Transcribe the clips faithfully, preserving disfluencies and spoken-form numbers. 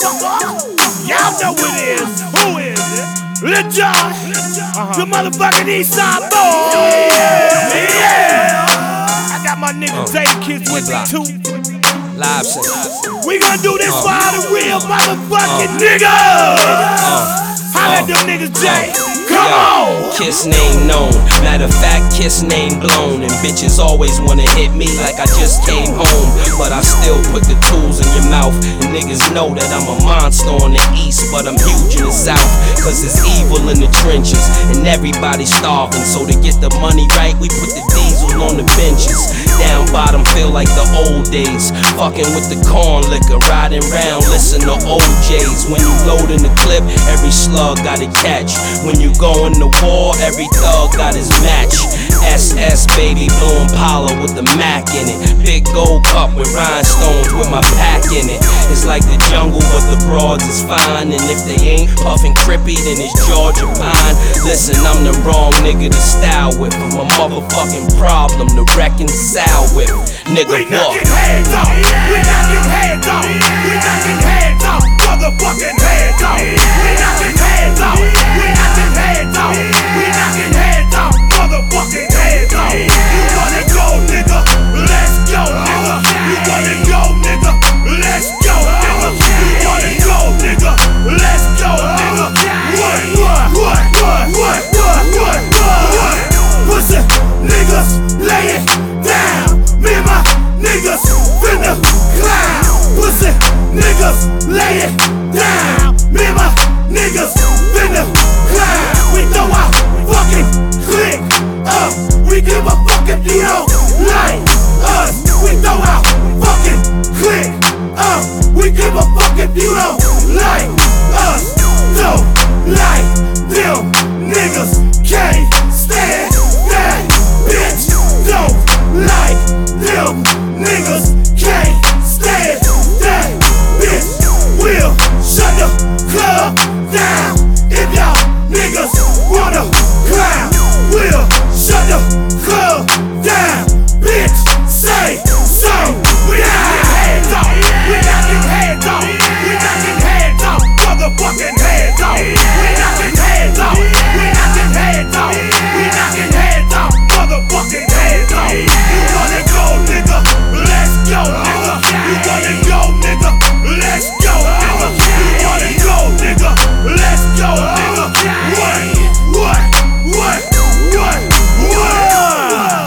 Y'all know who it is. Who is it? Lil Jon, uh-huh. The motherfucking Eastside boy. Yeah. Yeah. I got my nigga uh, Dave Kids with me too. Live session. We gonna do this uh, for all the real motherfucking uh, niggas. Uh, Holla at them niggas, Jay. Come on! Kiss name known, matter of fact, Kiss name blown. And bitches always wanna hit me like I just came home. But I still put the tools in your mouth. And niggas know that I'm a monster on the east, but I'm huge in the south. Cause it's evil in the trenches, and everybody's starving. So to get the money right, we put the diesel on the benches. Down bottom feel like the old days. Fucking with the corn liquor, riding round, listen to O J's. When you load in the clip, every slug got a catch. When you going to war, every thug got his match. S S baby, blue Impala with the Mac in it. Big gold cup with rhinestones with my pack in it. It's like the jungle, but the broads is fine. And if they ain't puffin' crippy, then it's Georgia pine. Listen, I'm the wrong nigga to style with. I'm a motherfucking problem to reconcile with. Nigga, we walk. knockin' heads off. We knockin' heads off. We knockin' heads off. Motherfucking heads off. We knockin' heads off. We knockin' heads off. We knockin' heads off. Motherfucking heads off. You wanna go, nigga? Let's go, nigga. You wanna go, nigga? Let's go, nigga. You wanna go, nigga? Let's go, nigga. What? What? What? What? What? What? What? What? Pussy niggas, lay it down. Me and my niggas finna clown. Pussy niggas, lay it down. Me and my niggas finna clown. We throw our fucking click up. We give a fuck if you don't like us. We throw our fucking click up. We give a fuck if you don't like us. Don't like them niggas. Can't stand that bitch. Don't like them niggas. Can't stand that bitch. We'll shut the club down if y'all niggas wanna clown. We'll shut the club down. Bitch, say so. We knockin' heads off. We knockin' heads off. We knockin' heads off. Motherfucking heads off. We knockin' heads off. We knockin' heads off. We knockin' heads off. Motherfucking heads off. You wanna go, nigga? Let's go, nigga. You wanna go, nigga? Let's go, nigga. You wanna go, nigga? Let's go, nigga. What? What? What? What? What?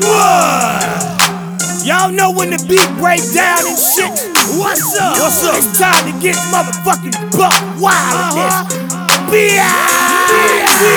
What? Y'all know when the beat break down and shit. What's up? What's up? It's time to get motherfucking buck wild in this. Bitch!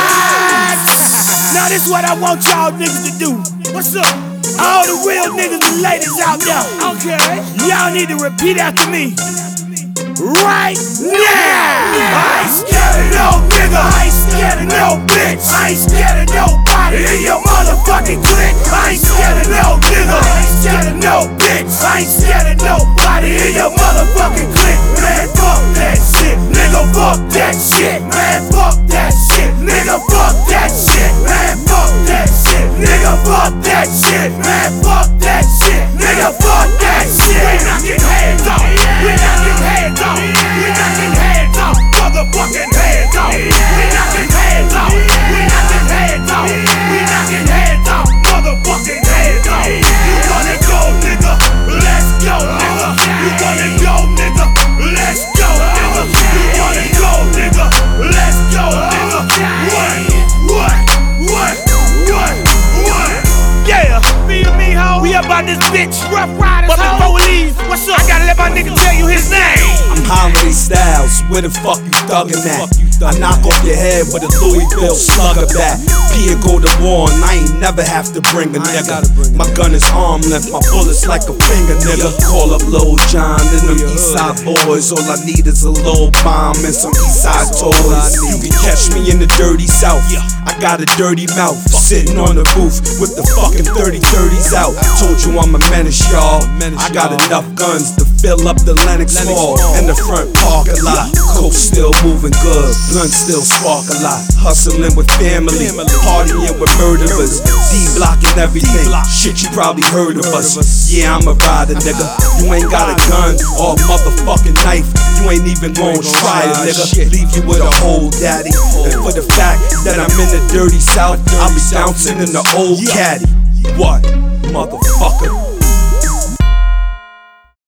Now this what I want y'all niggas to do. What's up? All the real niggas and ladies out there. Okay. Y'all need to repeat after me. Right now! I ain't scared of no nigga. I ain't scared of no bitch. I ain't scared of nobody in your motherfucking clique. I ain't scared of no nigga. I ain't scared of no bitch. I ain't scared of nobody in your motherfucking clique. Man, fuck that shit. Nigga, fuck that shit. Man, fuck that shit. Nigga, fuck that shit. Man, fuck that shit. Nigga, fuck that shit. Man, fuck that shit. Nigga, fuck that shit. We knockin' heads off. We knockin' heads off. We knockin' heads off. Motherfucking heads off. We knockin' heads off. We knockin' heads off. We knockin' heads off. Motherfucking heads off. You wanna go, nigga? Let's go, nigga. You wanna go, nigga? Let's go, nigga. You wanna go, nigga? Let's go, nigga. What? What? What? What? What? Yeah, feel me, ho? We up on this bitch. Rough Riders, but before we leave, what's up? I gotta let my nigga tell you his name. I'm Holiday Styles, where the fuck you thuggin' at? I knock off your head with a Louisville slugger bat. Pia go to war and I ain't never have to bring a nigga. My gun is arm length, my bullets like a finger, nigga. Call up Lil Jon and them Eastside boys. All I need is a little bomb and some Eastside toys. You can catch me in the dirty south. I got a dirty mouth, sitting on the roof with the fucking thirty thirties out. Told you I'm a menace, y'all. I got enough guns to fill up the Lenox Mall and the front parking lot. Coke still moving good, blunt still spark a lot. Hustling with family, partying with murderers, D-blocking everything. Shit, you probably heard of us. Yeah, I'm a rider, nigga. You ain't got a gun or a motherfucking knife. You ain't even gon' try it, nigga. Leave you with a whole daddy. And for the fact that I'm in the dirty south, I'll be bouncing in the old caddy. What, motherfucker?